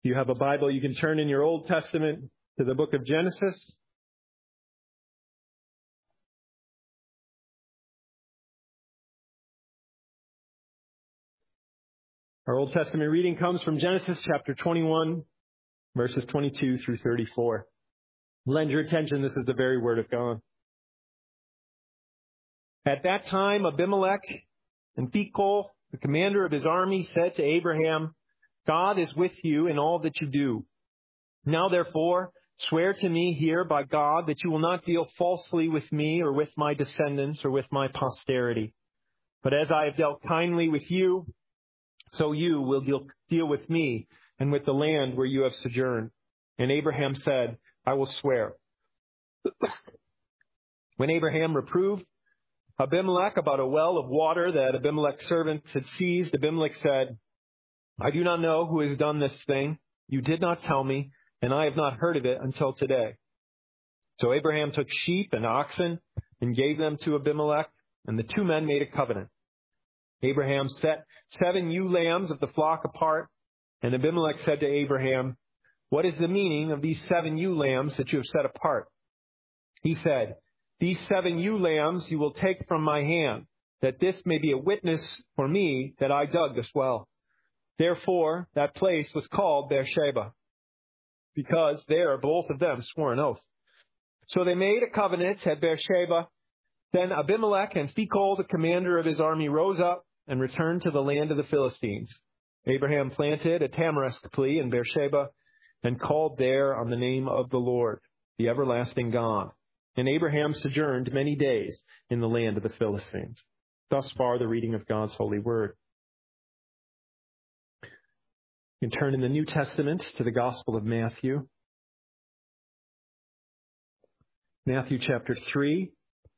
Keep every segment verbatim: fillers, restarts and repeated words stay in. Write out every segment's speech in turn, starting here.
you have a Bible, you can turn in your Old Testament to the book of Genesis. Our Old Testament reading comes from Genesis chapter twenty-one, verses twenty-two through thirty-four. Lend your attention, this is the very word of God. At that time, Abimelech and Phicol, the commander of his army, said to Abraham, God is with you in all that you do. Now therefore, swear to me here by God that you will not deal falsely with me or with my descendants or with my posterity. But as I have dealt kindly with you, so you will deal, deal with me and with the land where you have sojourned. And Abraham said, I will swear. When Abraham reproved Abimelech about a well of water that Abimelech's servants had seized, Abimelech said, I do not know who has done this thing. You did not tell me, and I have not heard of it until today. So Abraham took sheep and oxen and gave them to Abimelech, and the two men made a covenant. Abraham set seven ewe lambs of the flock apart, and Abimelech said to Abraham, what is the meaning of these seven ewe lambs that you have set apart? He said, these seven ewe lambs you will take from my hand, that this may be a witness for me that I dug this well. Therefore, that place was called Beersheba, because there both of them swore an oath. So they made a covenant at Beersheba. Then Abimelech and Phicol, the commander of his army, rose up and returned to the land of the Philistines. Abraham planted a tamarisk tree in Beersheba and called there on the name of the Lord, the everlasting God. And Abraham sojourned many days in the land of the Philistines. Thus far, the reading of God's holy word. You can turn in the New Testament to the Gospel of Matthew. Matthew chapter three.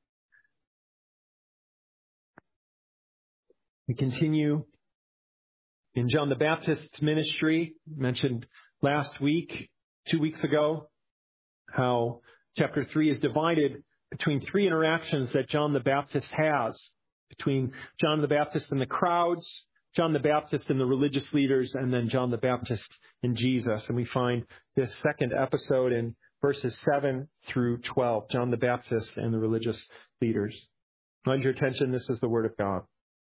We continue in John the Baptist's ministry, mentioned last week, two weeks ago, how chapter three is divided between three interactions that John the Baptist has, between John the Baptist and the crowds, John the Baptist and the religious leaders, and then John the Baptist and Jesus. And we find this second episode in verses seven through twelve, John the Baptist and the religious leaders. Lend your attention, this is the word of God.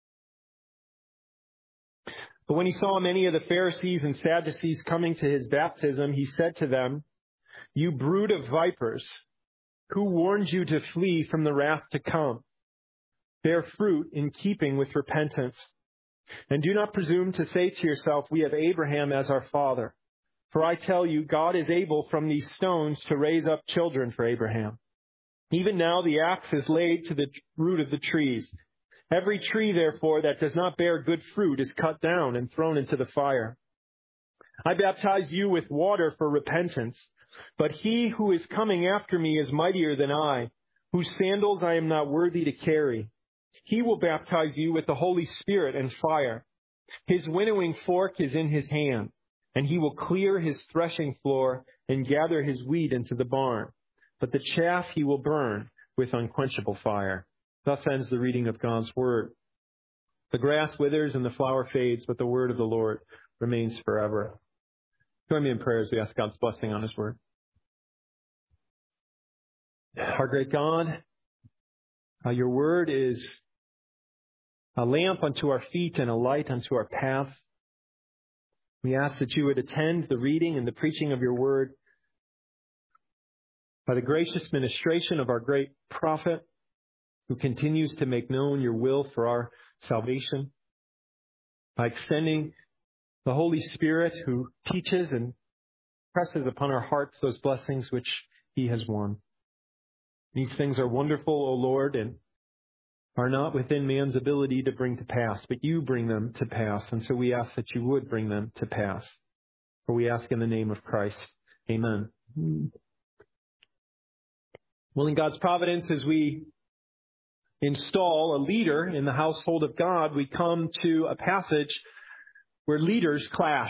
But when he saw many of the Pharisees and Sadducees coming to his baptism, he said to them, you brood of vipers, who warned you to flee from the wrath to come? Bear fruit in keeping with repentance. And do not presume to say to yourself, we have Abraham as our father. For I tell you, God is able from these stones to raise up children for Abraham. Even now the axe is laid to the root of the trees. Every tree, therefore, that does not bear good fruit is cut down and thrown into the fire. I baptize you with water for repentance, but he who is coming after me is mightier than I, whose sandals I am not worthy to carry. He will baptize you with the Holy Spirit and fire. His winnowing fork is in his hand, and he will clear his threshing floor and gather his wheat into the barn. But the chaff he will burn with unquenchable fire. Thus ends the reading of God's word. The grass withers and the flower fades, but the word of the Lord remains forever. Join me in prayer as we ask God's blessing on his word. Our great God, uh, your word is a lamp unto our feet and a light unto our path. We ask that you would attend the reading and the preaching of your word by the gracious ministration of our great prophet, who continues to make known your will for our salvation, by extending the Holy Spirit, who teaches and presses upon our hearts those blessings which he has won. These things are wonderful, O Lord, and are not within man's ability to bring to pass, but you bring them to pass. And so we ask that you would bring them to pass. For we ask in the name of Christ. Amen. Well, in God's providence, as we install a leader in the household of God, we come to a passage where leaders clash.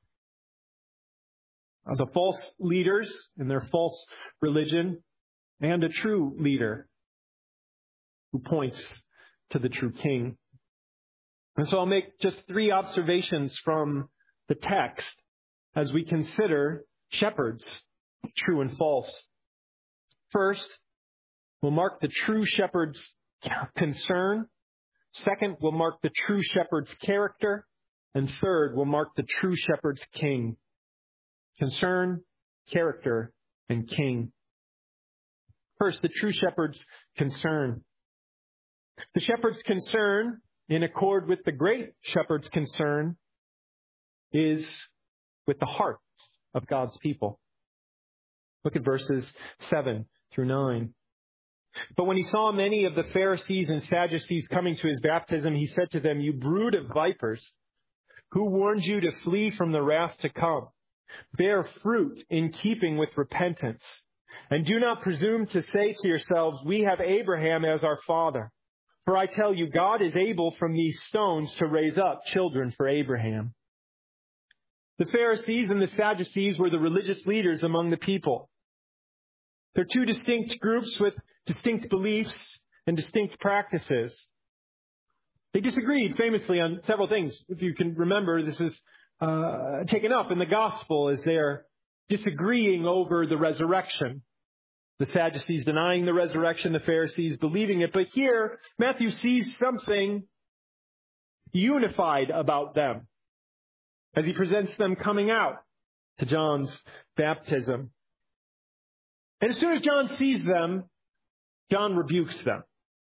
The false leaders and their false religion, and a true leader who points to the true King. And so I'll make just three observations from the text as we consider shepherds, true and false. First, we'll mark the true shepherd's concern. Second, we'll mark the true shepherd's character. And third, we'll mark the true shepherd's king. Concern, character, and king. First, the true shepherd's concern. The shepherd's concern, in accord with the great shepherd's concern, is with the hearts of God's people. Look at verses seven through nine. But when he saw many of the Pharisees and Sadducees coming to his baptism, he said to them, "You brood of vipers, who warned you to flee from the wrath to come? Bear fruit in keeping with repentance. And do not presume to say to yourselves, 'We have Abraham as our father.' For I tell you, God is able from these stones to raise up children for Abraham." The Pharisees and the Sadducees were the religious leaders among the people. They're two distinct groups with distinct beliefs and distinct practices. They disagreed famously on several things. If you can remember, this is uh, taken up in the gospel as they're disagreeing over the resurrection. The Sadducees denying the resurrection, the Pharisees believing it. But here, Matthew sees something unified about them as he presents them coming out to John's baptism. And as soon as John sees them, John rebukes them.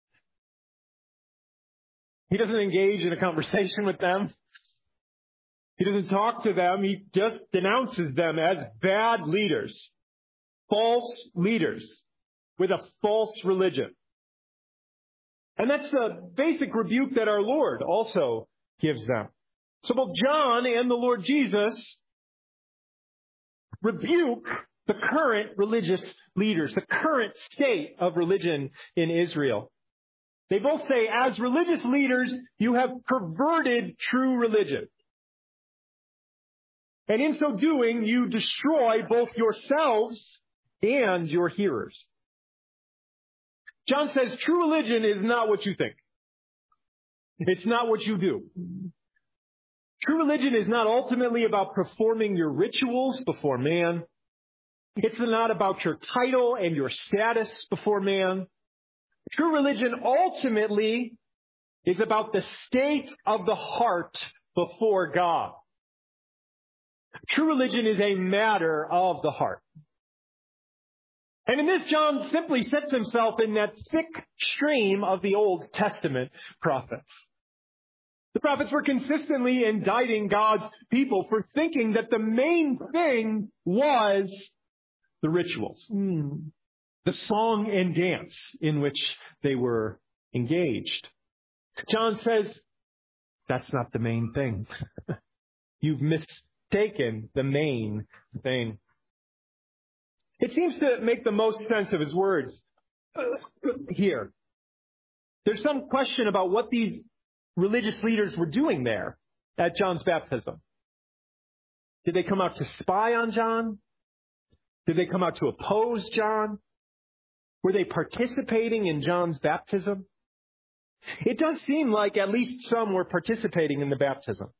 He doesn't engage in a conversation with them. He doesn't talk to them. He just denounces them as bad leaders, false leaders with a false religion. And that's the basic rebuke that our Lord also gives them. So both John and the Lord Jesus rebuke the current religious leaders, the current state of religion in Israel. They both say, as religious leaders, you have perverted true religion. And in so doing, you destroy both yourselves and your hearers. John says true religion is not what you think. It's not what you do. True religion is not ultimately about performing your rituals before man. It's not about your title and your status before man. True religion ultimately is about the state of the heart before God. True religion is a matter of the heart. And in this, John simply sets himself in that thick stream of the Old Testament prophets. The prophets were consistently indicting God's people for thinking that the main thing was the rituals, mm. the song and dance in which they were engaged. John says, that's not the main thing. You've mistaken the main thing. It seems to make the most sense of his words here. There's some question about what these religious leaders were doing there at John's baptism. Did they come out to spy on John? Did they come out to oppose John? Were they participating in John's baptism? It does seem like at least some were participating in the baptism.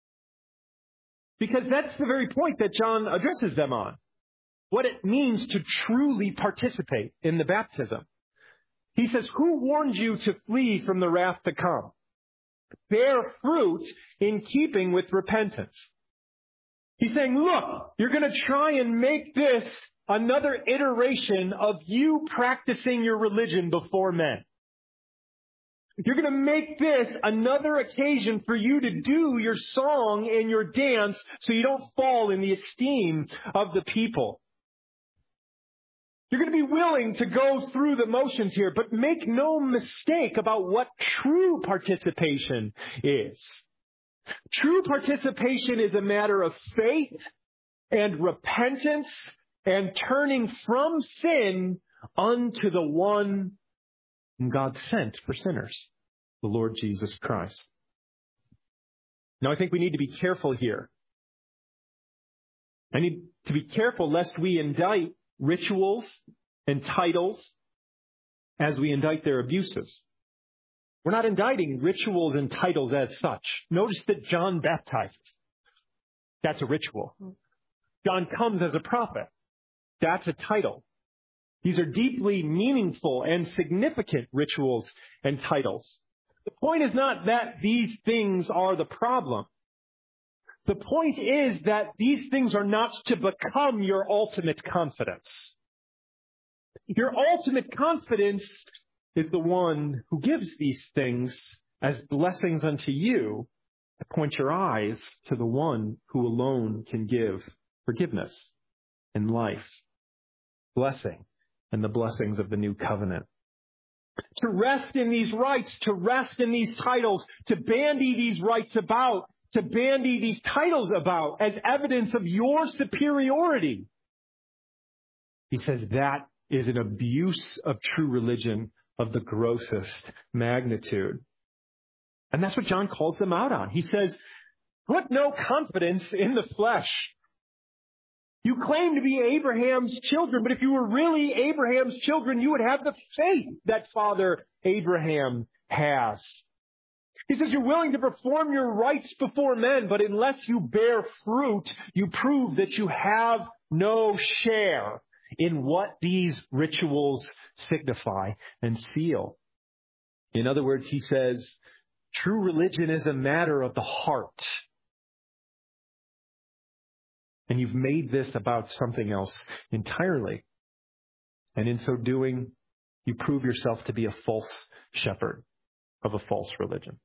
Because that's the very point that John addresses them on. What it means to truly participate in the baptism. He says, who warned you to flee from the wrath to come? Bear fruit in keeping with repentance. He's saying, look, you're going to try and make this another iteration of you practicing your religion before men. You're going to make this another occasion for you to do your song and your dance so you don't fall in the esteem of the people. You're going to be willing to go through the motions here, but make no mistake about what true participation is. True participation is a matter of faith and repentance and turning from sin unto the one whom God sent for sinners, the Lord Jesus Christ. Now, I think we need to be careful here. I need to be careful lest we indict rituals and titles as we indict their abuses. We're not indicting rituals and titles as such. Notice that John baptizes. That's a ritual. John comes as a prophet. That's a title. These are deeply meaningful and significant rituals and titles. The point is not that these things are the problem. The point is that these things are not to become your ultimate confidence. Your ultimate confidence is the one who gives these things as blessings unto you to point your eyes to the one who alone can give forgiveness and life, blessing, and the blessings of the new covenant. To rest in these rights, to rest in these titles, to bandy these rights about, to bandy these titles about as evidence of your superiority. He says that is an abuse of true religion of the grossest magnitude. And that's what John calls them out on. He says, put no confidence in the flesh. You claim to be Abraham's children, but if you were really Abraham's children, you would have the faith that Father Abraham has. He says you're willing to perform your rites before men, but unless you bear fruit, you prove that you have no share in what these rituals signify and seal. In other words, he says, true religion is a matter of the heart. And you've made this about something else entirely. And in so doing, you prove yourself to be a false shepherd of a false religion.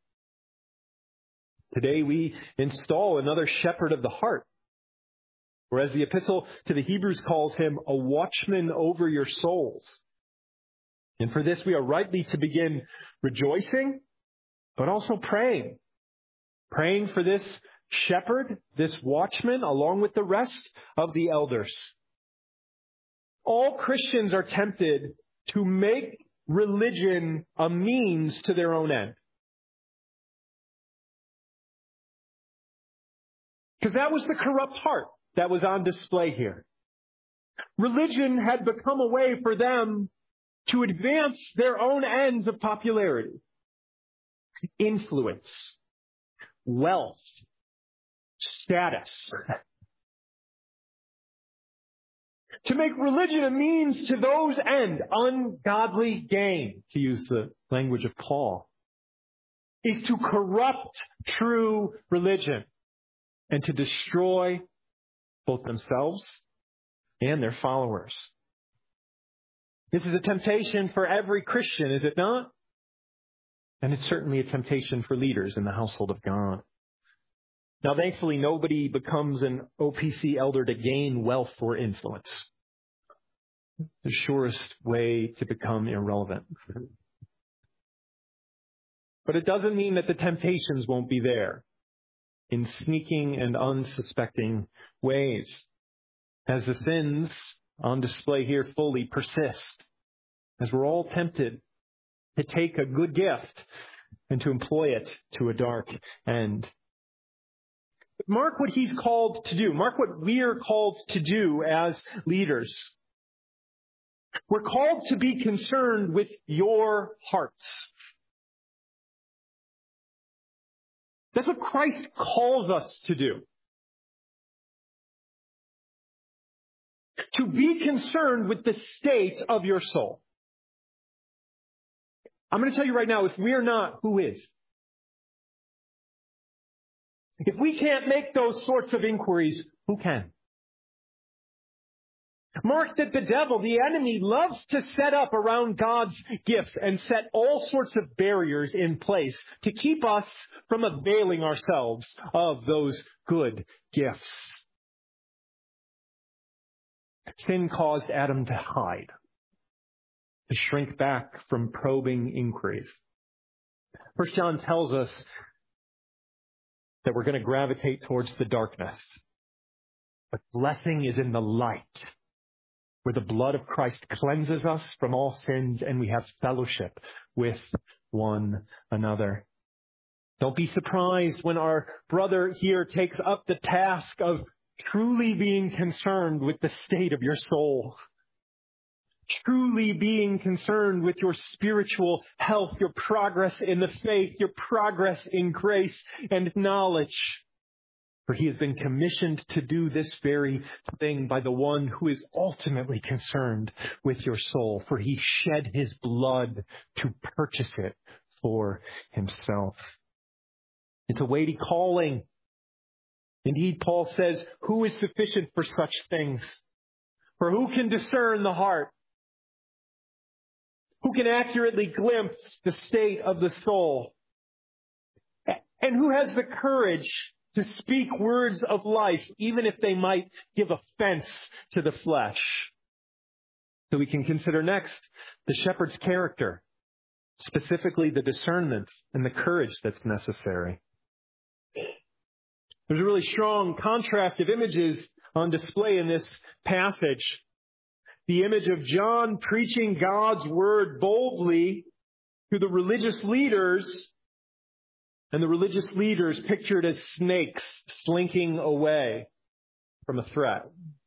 Today we install another shepherd of the heart, or as the epistle to the Hebrews calls him, a watchman over your souls. And for this we are rightly to begin rejoicing, but also praying. Praying for this shepherd, this watchman, along with the rest of the elders. All Christians are tempted to make religion a means to their own end. Because that was the corrupt heart that was on display here. Religion had become a way for them to advance their own ends of popularity, influence, wealth, status. To make religion a means to those ends, ungodly gain, to use the language of Paul, is to corrupt true religion and to destroy both themselves and their followers. This is a temptation for every Christian, is it not? And it's certainly a temptation for leaders in the household of God. Now, thankfully, nobody becomes an O P C elder to gain wealth or influence. The surest way to become irrelevant. But it doesn't mean that the temptations won't be there in sneaking and unsuspecting ways, as the sins on display here fully persist, as we're all tempted to take a good gift and to employ it to a dark end. But mark what he's called to do. Mark what we are called to do as leaders. We're called to be concerned with your hearts. That's what Christ calls us to do. To be concerned with the state of your soul. I'm going to tell you right now, if we are not, who is? If we can't make those sorts of inquiries, who can? Mark that the devil, the enemy, loves to set up around God's gifts and set all sorts of barriers in place to keep us from availing ourselves of those good gifts. Sin caused Adam to hide, to shrink back from probing inquiries. First John tells us that we're going to gravitate towards the darkness. But blessing is in the light, where the blood of Christ cleanses us from all sins and we have fellowship with one another. Don't be surprised when our brother here takes up the task of truly being concerned with the state of your soul. Truly being concerned with your spiritual health, your progress in the faith, your progress in grace and knowledge. For he has been commissioned to do this very thing by the one who is ultimately concerned with your soul. For he shed his blood to purchase it for himself. It's a weighty calling. Indeed, Paul says, who is sufficient for such things? For who can discern the heart? Who can accurately glimpse the state of the soul? And who has the courage to speak words of life, even if they might give offense to the flesh? So we can consider next the shepherd's character, specifically the discernment and the courage that's necessary. There's a really strong contrast of images on display in this passage. The image of John preaching God's word boldly to the religious leaders, and the religious leaders pictured as snakes slinking away from a threat.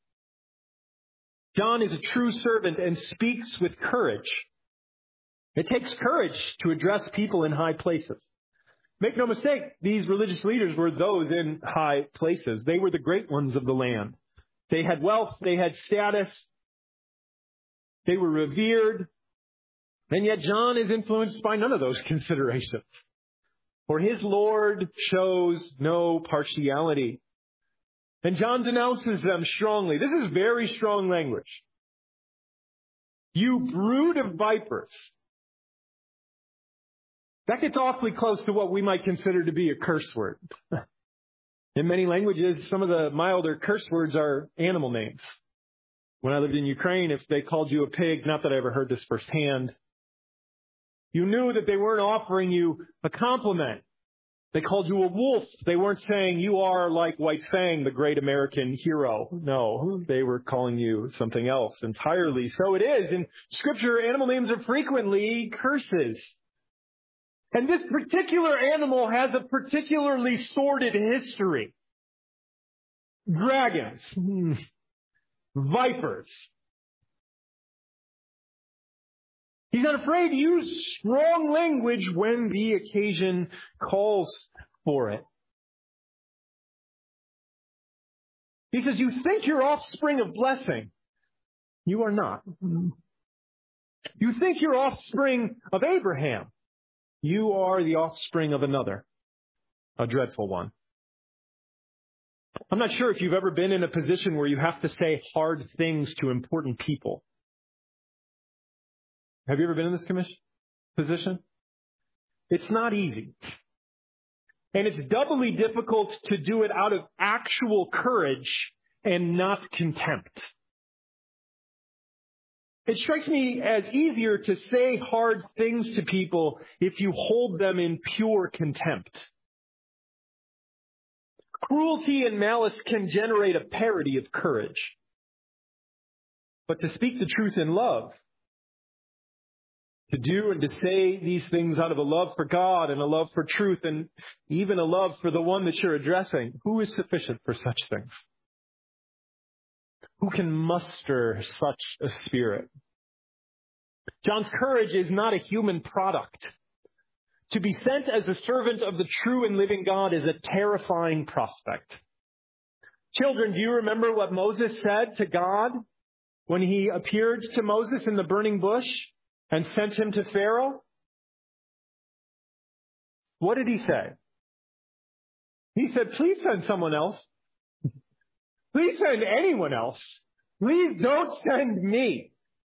John is a true servant and speaks with courage. It takes courage to address people in high places. Make no mistake, these religious leaders were those in high places. They were the great ones of the land. They had wealth, they had status, they were revered, and yet John is influenced by none of those considerations. For his Lord shows no partiality. And John denounces them strongly. This is very strong language. You brood of vipers. That gets awfully close to what we might consider to be a curse word. In many languages, some of the milder curse words are animal names. When I lived in Ukraine, if they called you a pig, not that I ever heard this firsthand, you knew that they weren't offering you a compliment. They called you a wolf. They weren't saying you are like White Fang, the great American hero. No, they were calling you something else entirely. So it is. In Scripture, animal names are frequently curses. And this particular animal has a particularly sordid history. Dragons. Vipers. He's not afraid to use strong language when the occasion calls for it. He says, you think you're offspring of blessing. You are not. You think you're offspring of Abraham. You are the offspring of another, a dreadful one. I'm not sure if you've ever been in a position where you have to say hard things to important people. Have you ever been in this commission, position? It's not easy. And it's doubly difficult to do it out of actual courage and not contempt. It strikes me as easier to say hard things to people if you hold them in pure contempt. Cruelty and malice can generate a parody of courage. But to speak the truth in love, to do and to say these things out of a love for God and a love for truth and even a love for the one that you're addressing, who is sufficient for such things? Who can muster such a spirit? John's courage is not a human product. To be sent as a servant of the true and living God is a terrifying prospect. Children, do you remember what Moses said to God when he appeared to Moses in the burning bush and sent him to Pharaoh? What did he say? He said, please send someone else. Please send anyone else. Please don't send me.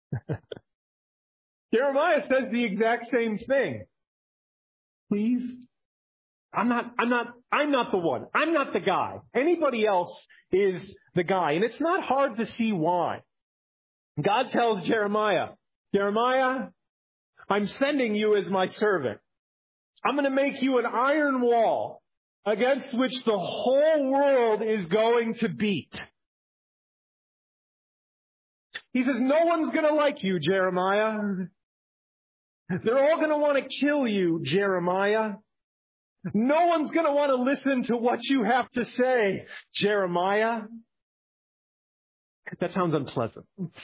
Jeremiah says the exact same thing. Please. I'm not, I'm not, I'm not the one. I'm not the guy. Anybody else is the guy. And it's not hard to see why. God tells Jeremiah, Jeremiah, I'm sending you as my servant. I'm going to make you an iron wall against which the whole world is going to beat. He says, no one's going to like you, Jeremiah. They're all going to want to kill you, Jeremiah. No one's going to want to listen to what you have to say, Jeremiah. That sounds unpleasant.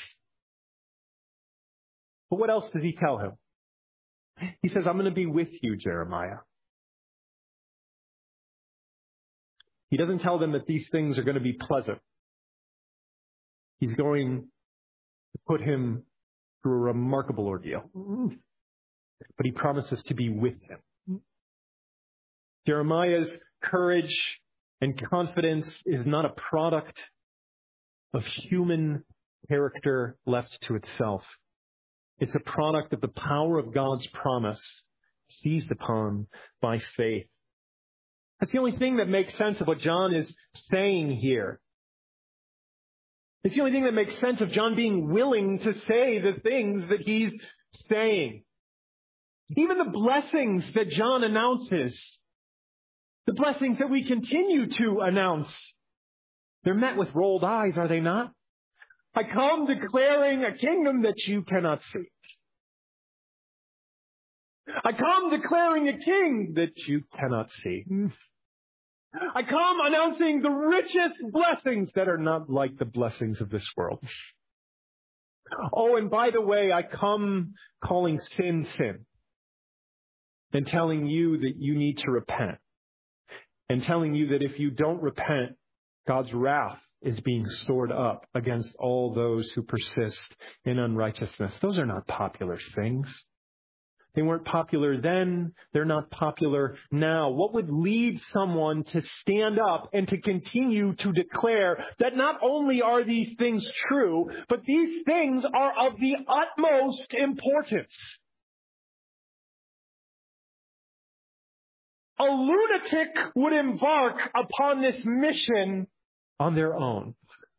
But what else does he tell him? He says, I'm going to be with you, Jeremiah. He doesn't tell them that these things are going to be pleasant. He's going to put him through a remarkable ordeal. But he promises to be with him. Jeremiah's courage and confidence is not a product of human character left to itself. It's a product of the power of God's promise seized upon by faith. That's the only thing that makes sense of what John is saying here. It's the only thing that makes sense of John being willing to say the things that he's saying. Even the blessings that John announces, the blessings that we continue to announce, they're met with rolled eyes, are they not? I come declaring a kingdom that you cannot see. I come declaring a king that you cannot see. I come announcing the richest blessings that are not like the blessings of this world. Oh, and by the way, I come calling sin, sin. And telling you that you need to repent. And telling you that if you don't repent, God's wrath is being stored up against all those who persist in unrighteousness. Those are not popular things. They weren't popular then. They're not popular now. What would lead someone to stand up and to continue to declare that not only are these things true, but these things are of the utmost importance? A lunatic would embark upon this mission on their own.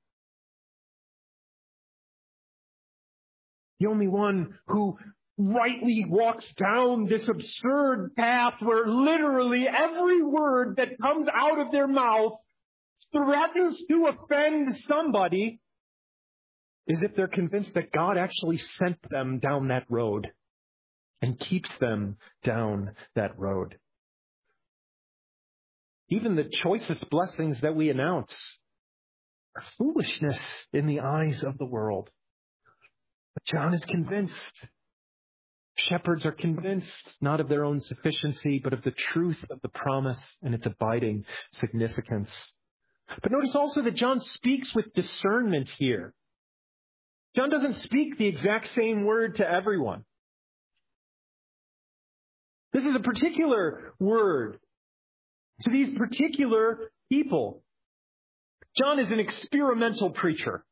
The only one who rightly walks down this absurd path where literally every word that comes out of their mouth threatens to offend somebody is if they're convinced that God actually sent them down that road and keeps them down that road. Even the choicest blessings that we announce are foolishness in the eyes of the world. But John is convinced. Shepherds are convinced, not of their own sufficiency, but of the truth of the promise and its abiding significance. But notice also that John speaks with discernment here. John doesn't speak the exact same word to everyone. This is a particular word to these particular people. John is an experimental preacher.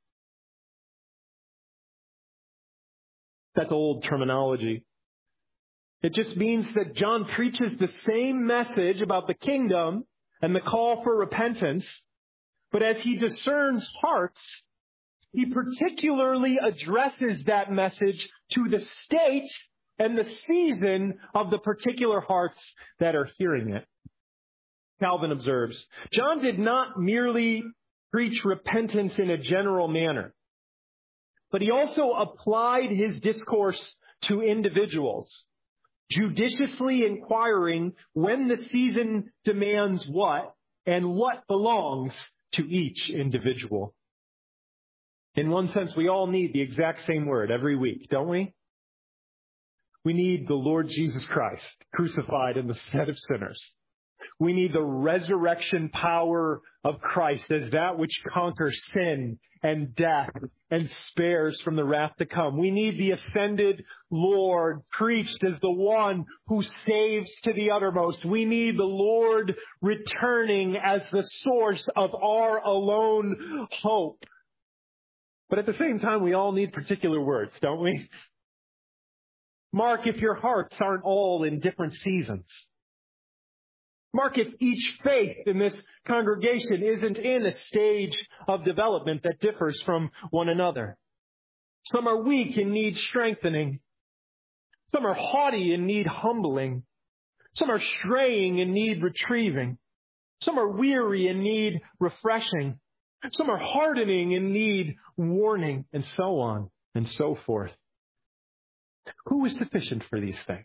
That's old terminology. It just means that John preaches the same message about the kingdom and the call for repentance, but as he discerns hearts, he particularly addresses that message to the state and the season of the particular hearts that are hearing it. Calvin observes, John did not merely preach repentance in a general manner, but he also applied his discourse to individuals, judiciously inquiring when the season demands what and what belongs to each individual. In one sense, we all need the exact same word every week, don't we? We need the Lord Jesus Christ crucified in the stead of sinners. We need the resurrection power of Christ as that which conquers sin and death and spares from the wrath to come. We need the ascended Lord preached as the one who saves to the uttermost. We need the Lord returning as the source of our alone hope. But at the same time, we all need particular words, don't we? Mark if your hearts aren't all in different seasons. Mark if each faith in this congregation isn't in a stage of development that differs from one another. Some are weak and need strengthening. Some are haughty and need humbling. Some are straying and need retrieving. Some are weary and need refreshing. Some are hardening and need warning, and so on and so forth. Who is sufficient for these things?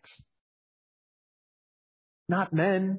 Not men.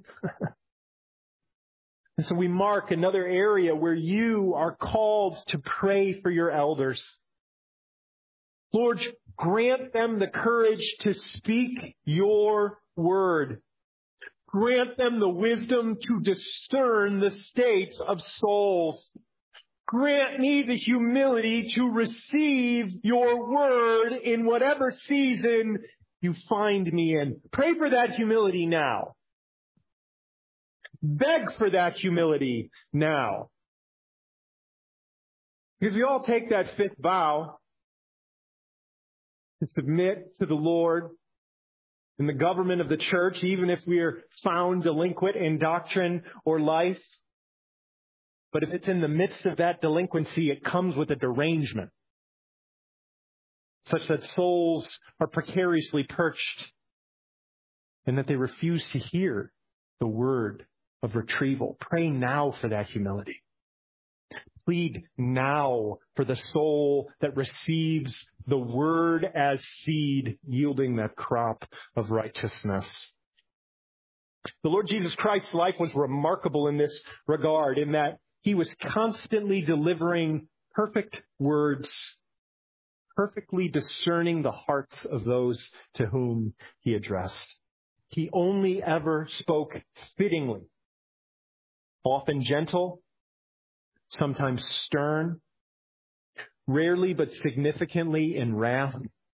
And so we mark another area where you are called to pray for your elders. Lord, grant them the courage to speak your word. Grant them the wisdom to discern the states of souls. Grant me the humility to receive your word in whatever season you find me in. Pray for that humility now. Beg for that humility now. Because we all take that fifth vow to submit to the Lord in the government of the church, even if we are found delinquent in doctrine or life. But if it's in the midst of that delinquency, it comes with a derangement, such that souls are precariously perched and that they refuse to hear the word of retrieval. Pray now for that humility. Plead now for the soul that receives the word as seed, yielding that crop of righteousness. The Lord Jesus Christ's life was remarkable in this regard, in that he was constantly delivering perfect words, perfectly discerning the hearts of those to whom he addressed. He only ever spoke fittingly, often gentle, sometimes stern, rarely but significantly in wrath.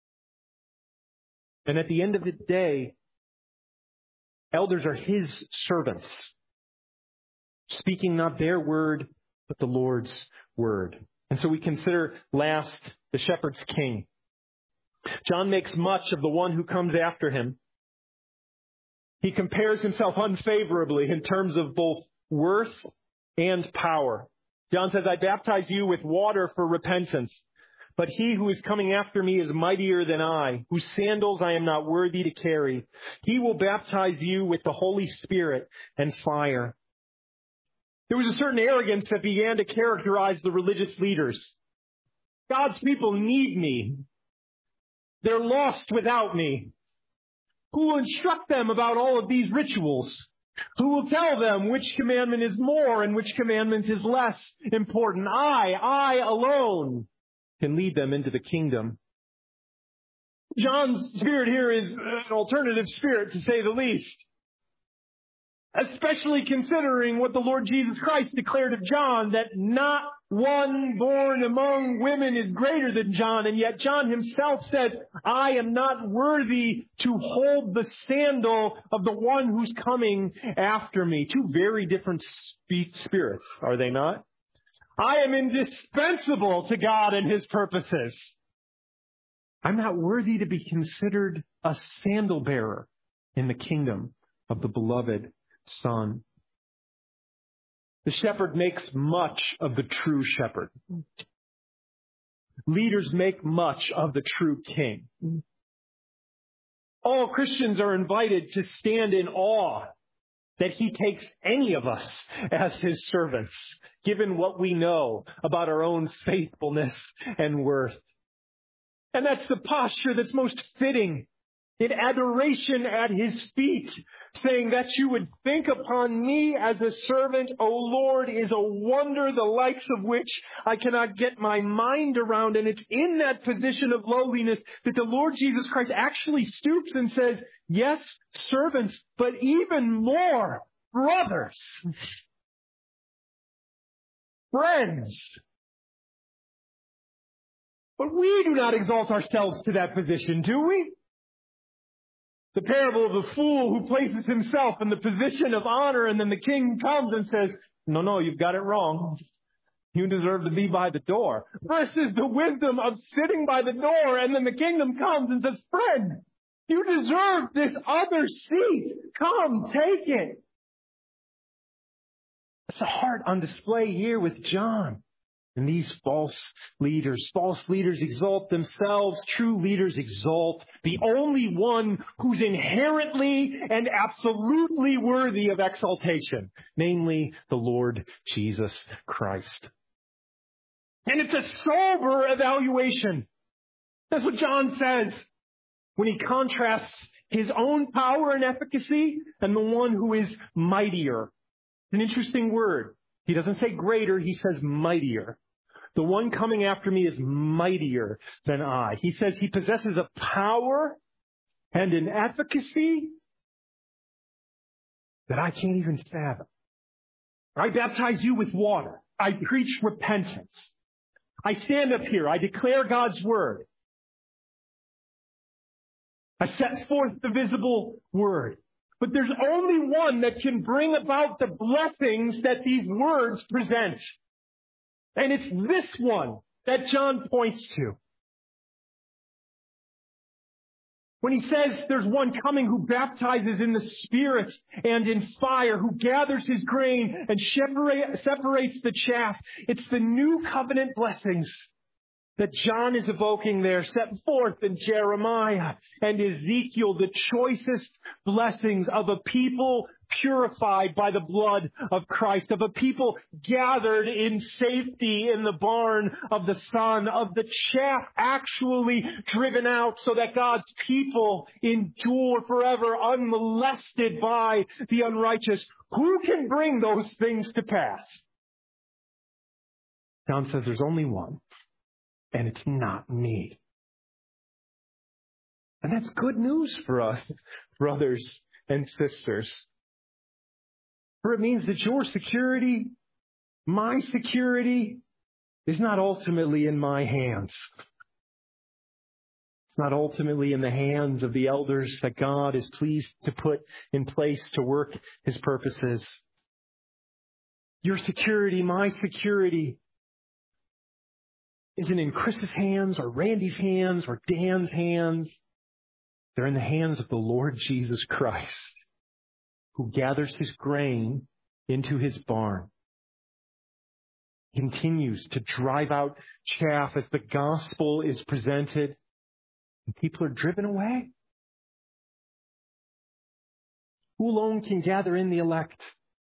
And at the end of the day, elders are his servants, speaking not their word, but the Lord's word. And so we consider last the shepherd's king. John makes much of the one who comes after him. He compares himself unfavorably in terms of both worth and power. John says, I baptize you with water for repentance, but he who is coming after me is mightier than I, whose sandals I am not worthy to carry. He will baptize you with the Holy Spirit and fire. There was a certain arrogance that began to characterize the religious leaders. God's people need me. They're lost without me. Who will instruct them about all of these rituals? Who will tell them which commandment is more and which commandment is less important? I, I alone can lead them into the kingdom. John's spirit here is an alternative spirit, to say the least. Especially considering what the Lord Jesus Christ declared of John, that not one born among women is greater than John, and yet John himself said, I am not worthy to hold the sandal of the one who's coming after me. Two very different spe- spirits, are they not? I am indispensable to God and his purposes. I'm not worthy to be considered a sandal bearer in the kingdom of the beloved Son. The shepherd makes much of the true shepherd. Leaders make much of the true king. All Christians are invited to stand in awe that he takes any of us as his servants, given what we know about our own faithfulness and worth. And that's the posture that's most fitting, in adoration at his feet, saying that you would think upon me as a servant, O Lord, is a wonder the likes of which I cannot get my mind around. And it's in that position of lowliness that the Lord Jesus Christ actually stoops and says, yes, servants, but even more, brothers, friends. But we do not exalt ourselves to that position, do we? The parable of the fool who places himself in the position of honor, and then the king comes and says, no, no, you've got it wrong. You deserve to be by the door. Versus the wisdom of sitting by the door, and then the kingdom comes and says, friend, you deserve this other seat. Come, take it. It's a heart on display here with John. And these false leaders, false leaders exalt themselves. True leaders exalt the only one who's inherently and absolutely worthy of exaltation, namely the Lord Jesus Christ. And it's a sober evaluation. That's what John says when he contrasts his own power and efficacy and the one who is mightier. An interesting word. He doesn't say greater, he says mightier. The one coming after me is mightier than I. He says he possesses a power and an efficacy that I can't even fathom. I baptize you with water. I preach repentance. I stand up here. I declare God's word. I set forth the visible word. But there's only one that can bring about the blessings that these words present. And it's this one that John points to. When he says there's one coming who baptizes in the Spirit and in fire, who gathers his grain and separates the chaff, it's the new covenant blessings that John is evoking there, set forth in Jeremiah and Ezekiel, the choicest blessings of a people purified by the blood of Christ, of a people gathered in safety in the barn of the Son, of the chaff actually driven out so that God's people endure forever unmolested by the unrighteous. Who can bring those things to pass? John says there's only one. And it's not me. And that's good news for us, brothers and sisters. For it means that your security, my security, is not ultimately in my hands. It's not ultimately in the hands of the elders that God is pleased to put in place to work His purposes. Your security, my security, isn't in Chris's hands or Randy's hands or Dan's hands. They're in the hands of the Lord Jesus Christ, who gathers his grain into his barn. He continues to drive out chaff as the gospel is presented, and people are driven away. Who alone can gather in the elect?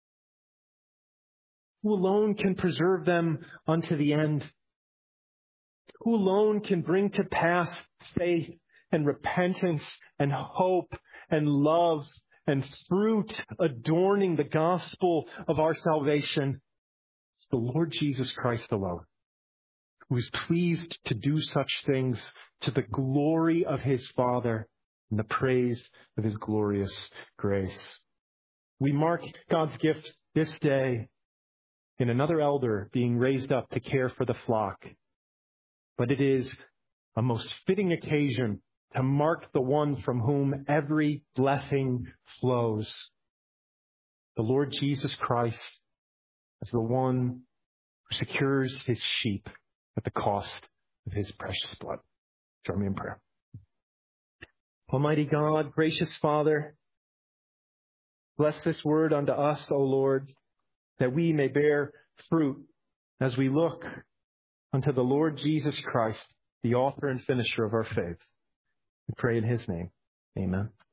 Who alone can preserve them unto the end? Who alone can bring to pass faith and repentance and hope and love and fruit adorning the gospel of our salvation? It's the Lord Jesus Christ alone, who is pleased to do such things to the glory of his Father and the praise of his glorious grace. We mark God's gift this day in another elder being raised up to care for the flock. But it is a most fitting occasion to mark the one from whom every blessing flows. The Lord Jesus Christ as the one who secures his sheep at the cost of his precious blood. Join me in prayer. Almighty God, gracious Father, bless this word unto us, O Lord, that we may bear fruit as we look unto the Lord Jesus Christ, the author and finisher of our faith. We pray in his name. Amen.